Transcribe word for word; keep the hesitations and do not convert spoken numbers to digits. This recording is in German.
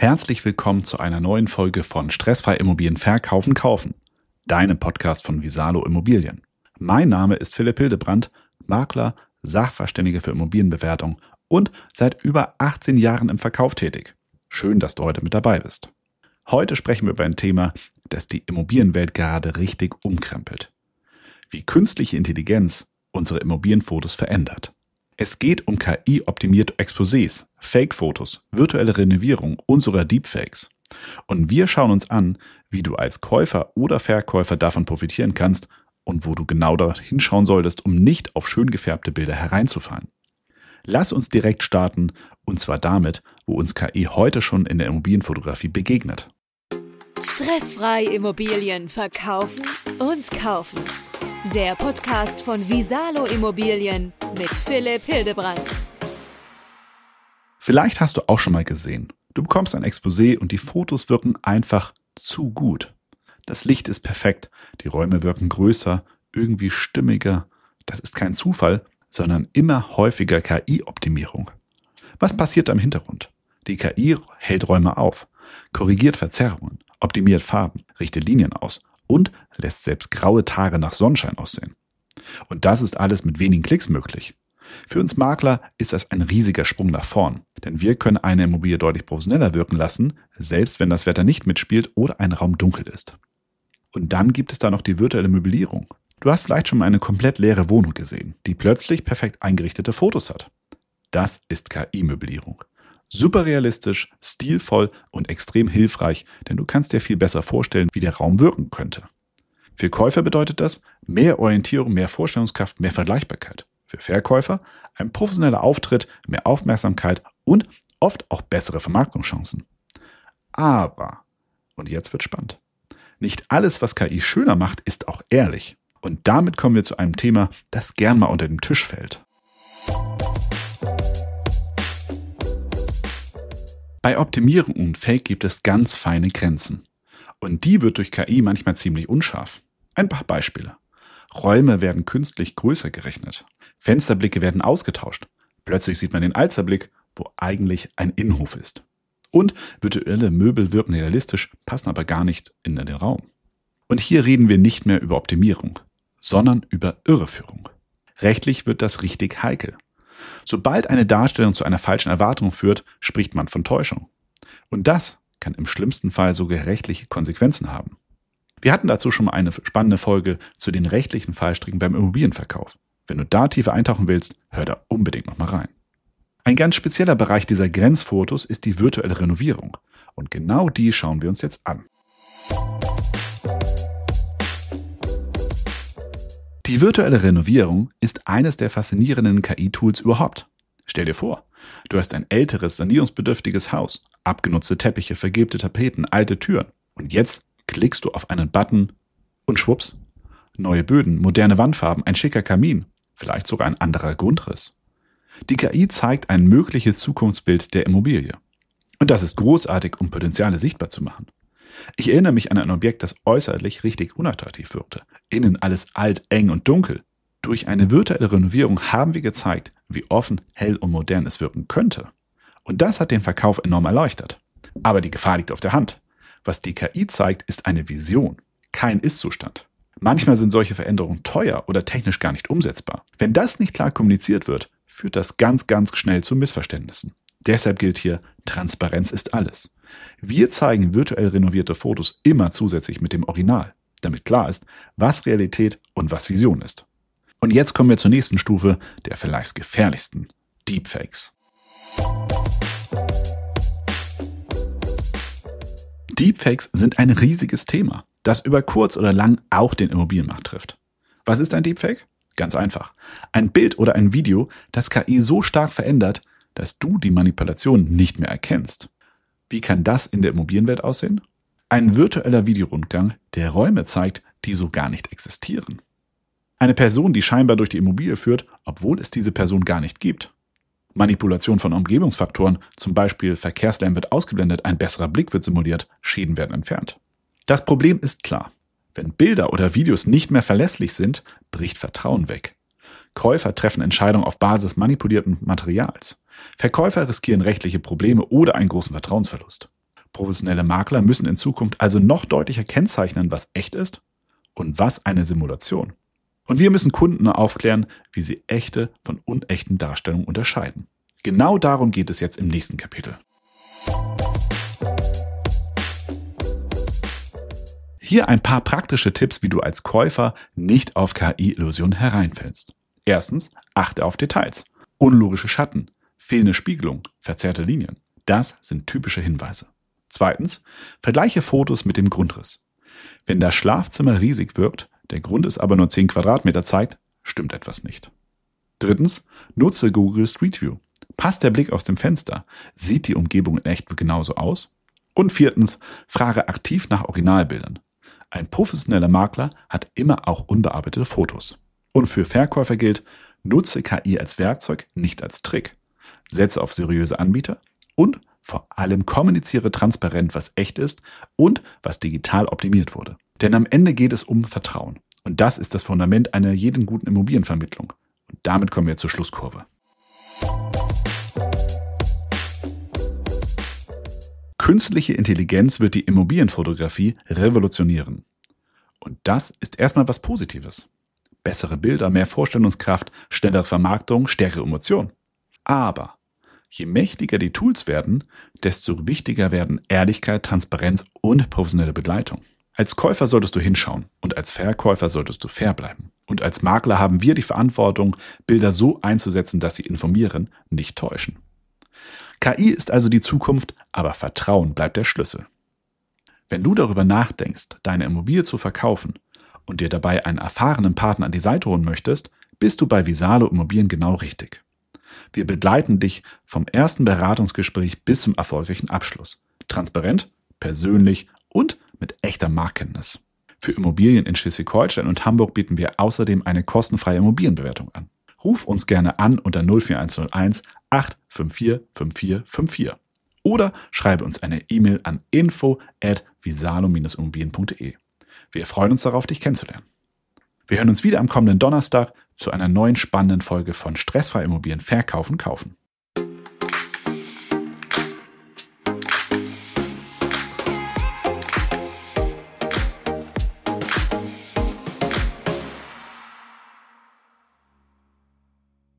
Herzlich willkommen zu einer neuen Folge von Stressfrei Immobilien verkaufen, kaufen, deinem Podcast von Visalo Immobilien. Mein Name ist Philipp Hildebrandt, Makler, Sachverständiger für Immobilienbewertung und seit über achtzehn Jahren im Verkauf tätig. Schön, dass du heute mit dabei bist. Heute sprechen wir über ein Thema, das die Immobilienwelt gerade richtig umkrempelt. Wie künstliche Intelligenz unsere Immobilienfotos verändert. Es geht um K I-optimierte Exposés, Fake-Fotos, virtuelle Renovierung und sogar Deepfakes. Und wir schauen uns an, wie du als Käufer oder Verkäufer davon profitieren kannst und wo du genau da hinschauen solltest, um nicht auf schön gefärbte Bilder hereinzufallen. Lass uns direkt starten, und zwar damit, wo uns K I heute schon in der Immobilienfotografie begegnet. Stressfrei Immobilien verkaufen und kaufen. Der Podcast von Visalo Immobilien mit Philipp Hildebrandt. Vielleicht hast du auch schon mal gesehen, du bekommst ein Exposé und die Fotos wirken einfach zu gut. Das Licht ist perfekt, die Räume wirken größer, irgendwie stimmiger. Das ist kein Zufall, sondern immer häufiger K I-Optimierung. Was passiert da im Hintergrund? Die K I hält Räume auf, korrigiert Verzerrungen, optimiert Farben, richtet Linien aus und lässt selbst graue Tage nach Sonnenschein aussehen. Und das ist alles mit wenigen Klicks möglich. Für uns Makler ist das ein riesiger Sprung nach vorn, denn wir können eine Immobilie deutlich professioneller wirken lassen, selbst wenn das Wetter nicht mitspielt oder ein Raum dunkel ist. Und dann gibt es da noch die virtuelle Möblierung. Du hast vielleicht schon mal eine komplett leere Wohnung gesehen, die plötzlich perfekt eingerichtete Fotos hat. Das ist K I-Möblierung. Super realistisch, stilvoll und extrem hilfreich, denn du kannst dir viel besser vorstellen, wie der Raum wirken könnte. Für Käufer bedeutet das mehr Orientierung, mehr Vorstellungskraft, mehr Vergleichbarkeit. Für Verkäufer ein professioneller Auftritt, mehr Aufmerksamkeit und oft auch bessere Vermarktungschancen. Aber, und jetzt wird spannend, nicht alles, was K I schöner macht, ist auch ehrlich. Und damit kommen wir zu einem Thema, das gern mal unter den Tisch fällt. Bei Optimierung und Fake gibt es ganz feine Grenzen. Und die wird durch K I manchmal ziemlich unscharf. Ein paar Beispiele. Räume werden künstlich größer gerechnet. Fensterblicke werden ausgetauscht. Plötzlich sieht man den Alsterblick, wo eigentlich ein Innenhof ist. Und virtuelle Möbel wirken realistisch, passen aber gar nicht in den Raum. Und hier reden wir nicht mehr über Optimierung, sondern über Irreführung. Rechtlich wird das richtig heikel. Sobald eine Darstellung zu einer falschen Erwartung führt, spricht man von Täuschung. Und das kann im schlimmsten Fall sogar rechtliche Konsequenzen haben. Wir hatten dazu schon mal eine spannende Folge zu den rechtlichen Fallstricken beim Immobilienverkauf. Wenn du da tiefer eintauchen willst, hör da unbedingt noch mal rein. Ein ganz spezieller Bereich dieser Grenzfotos ist die virtuelle Renovierung. Und genau die schauen wir uns jetzt an. Die virtuelle Renovierung ist eines der faszinierenden K I-Tools überhaupt. Stell dir vor, du hast ein älteres, sanierungsbedürftiges Haus, abgenutzte Teppiche, vergilbte Tapeten, alte Türen. Und jetzt klickst du auf einen Button und schwupps, neue Böden, moderne Wandfarben, ein schicker Kamin, vielleicht sogar ein anderer Grundriss. Die K I zeigt ein mögliches Zukunftsbild der Immobilie. Und das ist großartig, um Potenziale sichtbar zu machen. Ich erinnere mich an ein Objekt, das äußerlich richtig unattraktiv wirkte. Innen alles alt, eng und dunkel. Durch eine virtuelle Renovierung haben wir gezeigt, wie offen, hell und modern es wirken könnte. Und das hat den Verkauf enorm erleichtert. Aber die Gefahr liegt auf der Hand. Was die K I zeigt, ist eine Vision, kein Ist-Zustand. Manchmal sind solche Veränderungen teuer oder technisch gar nicht umsetzbar. Wenn das nicht klar kommuniziert wird, führt das ganz, ganz schnell zu Missverständnissen. Deshalb gilt hier, Transparenz ist alles. Wir zeigen virtuell renovierte Fotos immer zusätzlich mit dem Original, damit klar ist, was Realität und was Vision ist. Und jetzt kommen wir zur nächsten Stufe, der vielleicht gefährlichsten, Deepfakes. Deepfakes sind ein riesiges Thema, das über kurz oder lang auch den Immobilienmarkt trifft. Was ist ein Deepfake? Ganz einfach. Ein Bild oder ein Video, das K I so stark verändert, dass du die Manipulation nicht mehr erkennst. Wie kann das in der Immobilienwelt aussehen? Ein virtueller Videorundgang, der Räume zeigt, die so gar nicht existieren. Eine Person, die scheinbar durch die Immobilie führt, obwohl es diese Person gar nicht gibt. Manipulation von Umgebungsfaktoren, zum Beispiel Verkehrslärm wird ausgeblendet, ein besserer Blick wird simuliert, Schäden werden entfernt. Das Problem ist klar. Wenn Bilder oder Videos nicht mehr verlässlich sind, bricht Vertrauen weg. Käufer treffen Entscheidungen auf Basis manipulierten Materials. Verkäufer riskieren rechtliche Probleme oder einen großen Vertrauensverlust. Professionelle Makler müssen in Zukunft also noch deutlicher kennzeichnen, was echt ist und was eine Simulation. Und wir müssen Kunden aufklären, wie sie echte von unechten Darstellungen unterscheiden. Genau darum geht es jetzt im nächsten Kapitel. Hier ein paar praktische Tipps, wie du als Käufer nicht auf K I-Illusionen hereinfällst. Erstens, achte auf Details. Unlogische Schatten, fehlende Spiegelung, verzerrte Linien. Das sind typische Hinweise. Zweitens, vergleiche Fotos mit dem Grundriss. Wenn das Schlafzimmer riesig wirkt, der Grund ist aber nur zehn Quadratmeter zeigt, stimmt etwas nicht. Drittens, nutze Google Street View. Passt der Blick aus dem Fenster? Sieht die Umgebung in echt genauso aus? Und viertens, frage aktiv nach Originalbildern. Ein professioneller Makler hat immer auch unbearbeitete Fotos. Und für Verkäufer gilt, nutze K I als Werkzeug, nicht als Trick. Setze auf seriöse Anbieter und vor allem kommuniziere transparent, was echt ist und was digital optimiert wurde. Denn am Ende geht es um Vertrauen. Und das ist das Fundament einer jeden guten Immobilienvermittlung. Und damit kommen wir zur Schlusskurve. Künstliche Intelligenz wird die Immobilienfotografie revolutionieren. Und das ist erstmal was Positives. Bessere Bilder, mehr Vorstellungskraft, schnellere Vermarktung, stärkere Emotion. Aber je mächtiger die Tools werden, desto wichtiger werden Ehrlichkeit, Transparenz und professionelle Begleitung. Als Käufer solltest du hinschauen und als Verkäufer solltest du fair bleiben. Und als Makler haben wir die Verantwortung, Bilder so einzusetzen, dass sie informieren, nicht täuschen. K I ist also die Zukunft, aber Vertrauen bleibt der Schlüssel. Wenn du darüber nachdenkst, deine Immobilie zu verkaufen und dir dabei einen erfahrenen Partner an die Seite holen möchtest, bist du bei Visalo Immobilien genau richtig. Wir begleiten dich vom ersten Beratungsgespräch bis zum erfolgreichen Abschluss. Transparent, persönlich und mit echter Marktkenntnis. Für Immobilien in Schleswig-Holstein und Hamburg bieten wir außerdem eine kostenfreie Immobilienbewertung an. Ruf uns gerne an unter null vier eins null eins acht fünf vier fünf vier fünf vier oder schreibe uns eine E-Mail an info at visalo dash immobilien punkt de. Wir freuen uns darauf, dich kennenzulernen. Wir hören uns wieder am kommenden Donnerstag zu einer neuen spannenden Folge von Stressfrei Immobilien verkaufen, kaufen.